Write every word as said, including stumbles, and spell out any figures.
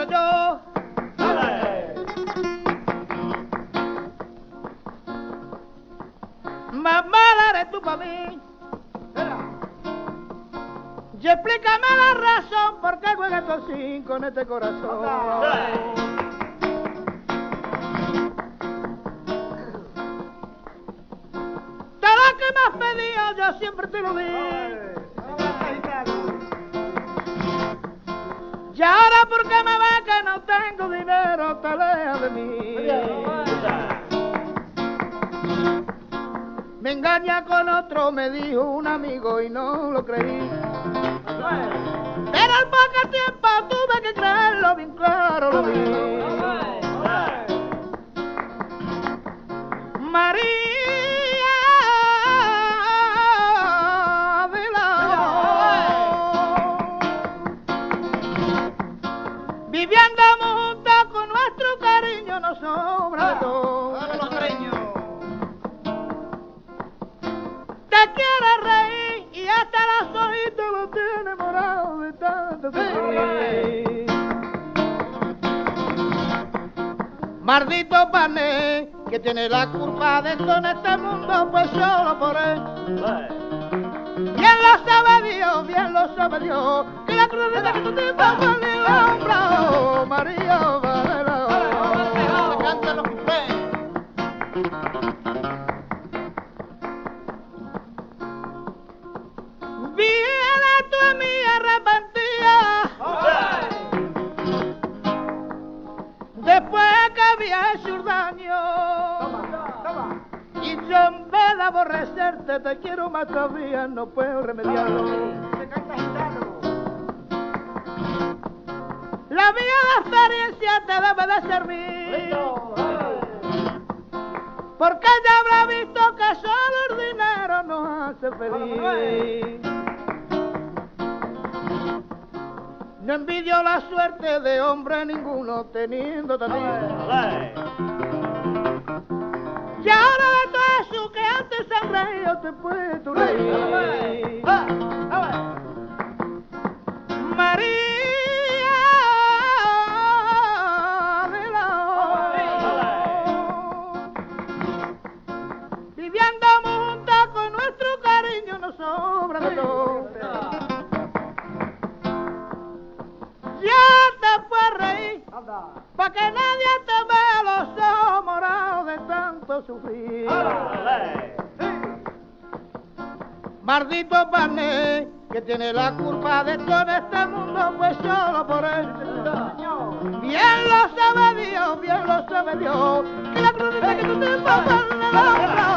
yo. Más mala eres tú para mí. Y explícame la razón por qué juegas tú así con este corazón. Todo lo que me has pedido yo siempre te lo di. Y ahora porque me ves que no tengo dinero te alejas de mí. Me engaña con otro, me dijo un amigo y no lo creí. Pero al poco tiempo tuve que creerlo, bien claro lo vi. María de la viviendo juntos con nuestro cariño nos sobra de todo. Te quiere reír y hasta los ojitos lo tiene morado de tanto sufrir. Maldito pané que tiene la culpa de todo en este mundo, pues solo por él. Bien lo sabe Dios, bien lo sabe Dios, que la cruz de que tu tiempo fue mi hombro, María Varela. Se cantan los cupés. Viene tú a mí arrepentida, después que había hecho un daño. Y yo en vez de aborrecerte te quiero más todavía, no puedo remediarlo. La vía de experiencia te debe de servir, porque ya habrá visto que solo el dinero nos hace feliz. No envidio la suerte de hombre ninguno teniendo también. Y ahora de todo eso que antes han reído te puedo reír. María de la viviendo juntos con nuestro cariño nos sobra de todo. Ya te puedes reír, pa' que nadie te vea los ojos morados de tanto sufrir. Maldito pané que tiene la culpa de todo este mundo, pues solo por él. Bien lo sabe Dios, bien lo sabe Dios, que la cruz dice que tú te vas a